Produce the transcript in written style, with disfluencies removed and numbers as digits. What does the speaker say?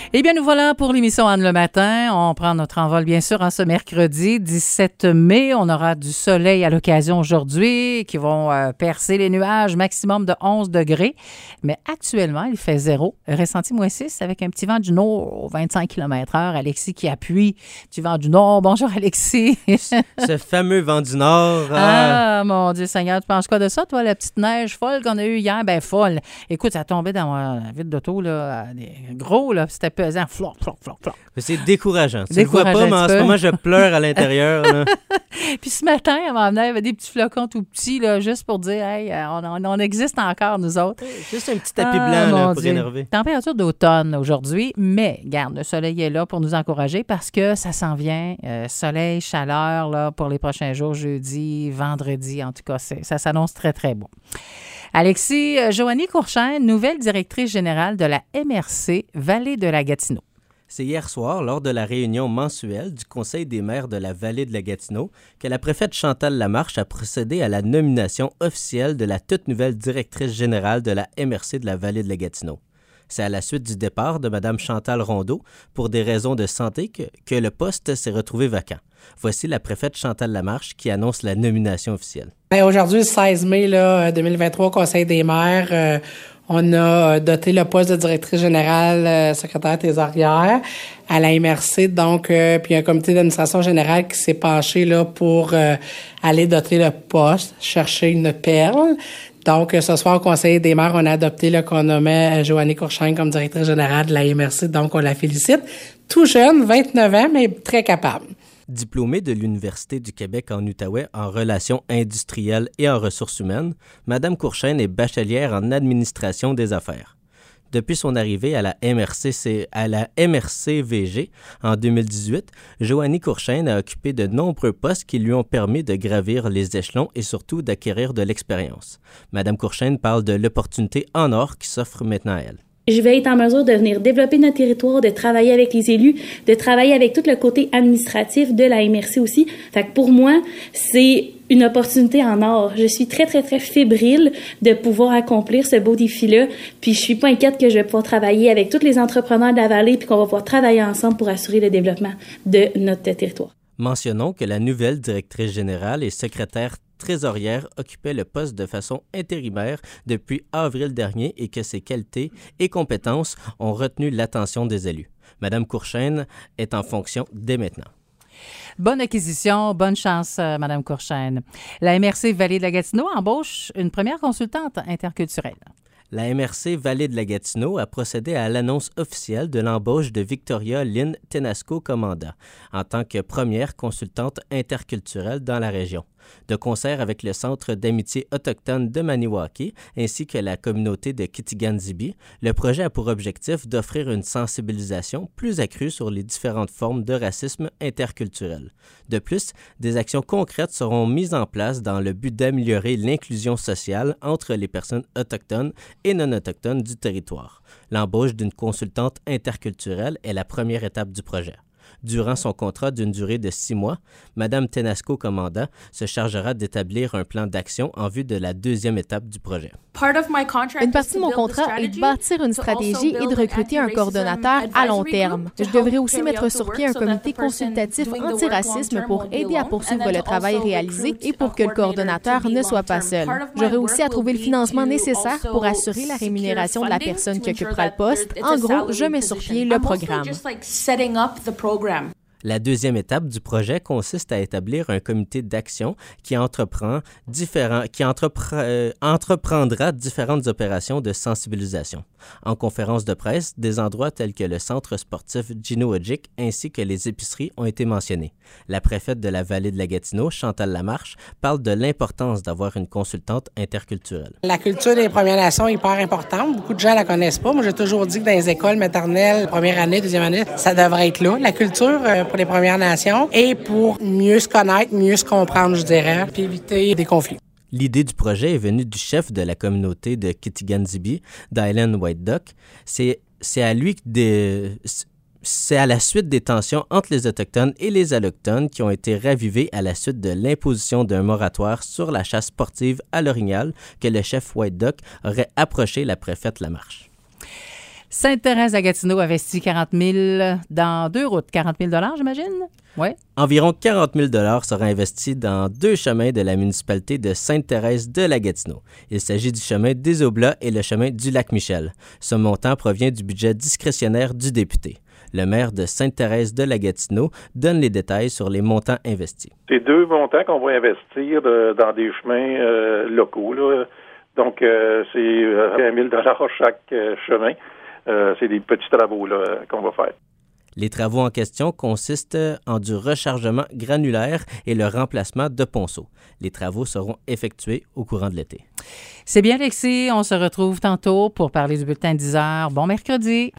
Eh bien, nous voilà pour l'émission Anne le matin. On prend notre envol, bien sûr, en ce mercredi 17 mai. On aura du soleil à l'occasion aujourd'hui qui vont percer les nuages, maximum de 11 degrés. Mais actuellement, il fait 0, ressenti -6 avec un petit vent du nord, 25 km/h. Alexis qui appuie du vent du nord. Bonjour, Alexis. Ce fameux vent du nord. Ah, mon Dieu Seigneur, tu penses quoi de ça, toi, la petite neige folle qu'on a eue hier? Ben folle. Écoute, ça tombait dans la ville d'auto, là, gros, là, c'était pesant. Flop, flop, flop, flop. C'est décourageant. Tu ne vois pas, mais en ce moment, je pleure à l'intérieur. Là. Puis ce matin, à un moment donné, il y avait des petits flocons tout petits, là, juste pour dire, hey, on existe encore, nous autres. Juste un petit tapis blanc là, pour énerver. Température d'automne aujourd'hui, mais, regarde, le soleil est là pour nous encourager parce que ça s'en vient. Soleil, chaleur, là, pour les prochains jours, jeudi, vendredi, en tout cas, ça s'annonce très, très bon. Alexis, Joanie Courchaine, nouvelle directrice générale de la MRC Vallée de la Gatineau. C'est hier soir, lors de la réunion mensuelle du Conseil des maires de la Vallée de la Gatineau, que la préfète Chantal Lamarche a procédé à la nomination officielle de la toute nouvelle directrice générale de la MRC de la Vallée de la Gatineau. C'est à la suite du départ de Mme Chantal Rondeau, pour des raisons de santé, que le poste s'est retrouvé vacant. Voici la préfète Chantal Lamarche qui annonce la nomination officielle. Aujourd'hui, le 16 mai 2023, au Conseil des maires, on a doté le poste de directrice générale, secrétaire trésorière à la MRC. Donc, puis un comité d'administration générale qui s'est penché là pour aller doter le poste, chercher une perle. Donc, ce soir, au Conseil des maires, on a adopté là, qu'on nommait Joanie Courchaine comme directrice générale de la MRC. Donc, on la félicite. Tout jeune, 29 ans, mais très capable. Diplômée de l'Université du Québec en Outaouais en relations industrielles et en ressources humaines, Mme Courchaine est bachelière en administration des affaires. Depuis son arrivée à la MRC-VG en 2018, Joanie Courchaine a occupé de nombreux postes qui lui ont permis de gravir les échelons et surtout d'acquérir de l'expérience. Mme Courchaine parle de l'opportunité en or qui s'offre maintenant à elle. Je vais être en mesure de venir développer notre territoire, de travailler avec les élus, de travailler avec tout le côté administratif de la MRC aussi. Fait que pour moi, c'est une opportunité en or. Je suis très, très, très fébrile de pouvoir accomplir ce beau défi-là. Puis je suis pas inquiète que je vais pouvoir travailler avec tous les entrepreneurs de la vallée puis qu'on va pouvoir travailler ensemble pour assurer le développement de notre territoire. Mentionnons que la nouvelle directrice générale et secrétaire trésorière occupait le poste de façon intérimaire depuis avril dernier et que ses qualités et compétences ont retenu l'attention des élus. Madame Courchaine est en fonction dès maintenant. Bonne acquisition, bonne chance, Madame Courchaine. La MRC Vallée de la Gatineau embauche une première consultante interculturelle. La MRC Vallée de la Gatineau a procédé à l'annonce officielle de l'embauche de Victoria Lynn Tenasco-Comanda en tant que première consultante interculturelle dans la région. De concert avec le Centre d'amitié autochtone de Maniwaki ainsi que la communauté de Kitigan-Zibi, le projet a pour objectif d'offrir une sensibilisation plus accrue sur les différentes formes de racisme interculturel. De plus, des actions concrètes seront mises en place dans le but d'améliorer l'inclusion sociale entre les personnes autochtones et non autochtones du territoire. L'embauche d'une consultante interculturelle est la première étape du projet. Durant son contrat d'une durée de 6 mois, Mme Tenasco-Comanda se chargera d'établir un plan d'action en vue de la deuxième étape du projet. Une partie de mon contrat est de bâtir une stratégie et de recruter un coordonnateur à long terme. Je devrais aussi mettre sur pied un comité consultatif antiracisme pour aider à poursuivre le travail réalisé et pour que le coordonnateur ne soit pas seul. J'aurai aussi à trouver le financement nécessaire pour assurer la rémunération de la personne qui occupera le poste. En gros, je mets sur pied le programme. La deuxième étape du projet consiste à établir un comité d'action qui entreprendra différentes opérations de sensibilisation. En conférence de presse, des endroits tels que le centre sportif Gino Odjick ainsi que les épiceries ont été mentionnés. La préfète de la Vallée de la Gatineau, Chantal Lamarche, parle de l'importance d'avoir une consultante interculturelle. La culture des Premières Nations est hyper importante. Beaucoup de gens la connaissent pas. Moi, j'ai toujours dit que dans les écoles maternelles, première année, deuxième année, ça devrait être là. La culture pour les Premières Nations et pour mieux se connaître, mieux se comprendre, je dirais, puis éviter des conflits. L'idée du projet est venue du chef de la communauté de Kitigan-Zibi, Dylan White Duck. C'est à la suite des tensions entre les Autochtones et les Allochtones qui ont été ravivées à la suite de l'imposition d'un moratoire sur la chasse sportive à l'orignal que le chef White Duck aurait approché la préfète Lamarche. Sainte-Thérèse à Gatineau investit 40 000 dans 2 routes. 40 000 j'imagine? Oui. Environ 40 000 sera investi dans 2 chemins de la municipalité de Sainte-Thérèse de la Gatineau. Il s'agit du chemin des Oblats et le chemin du Lac-Michel. Ce montant provient du budget discrétionnaire du député. Le maire de Sainte-Thérèse de la Gatineau donne les détails sur les montants investis. C'est 2 montants qu'on va investir dans des chemins locaux, là. Donc, c'est 1 000 chaque chemin. C'est des petits travaux là, qu'on va faire. Les travaux en question consistent en du rechargement granulaire et le remplacement de ponceaux. Les travaux seront effectués au courant de l'été. C'est bien, Alexis. On se retrouve tantôt pour parler du bulletin de 10 heures. Bon mercredi.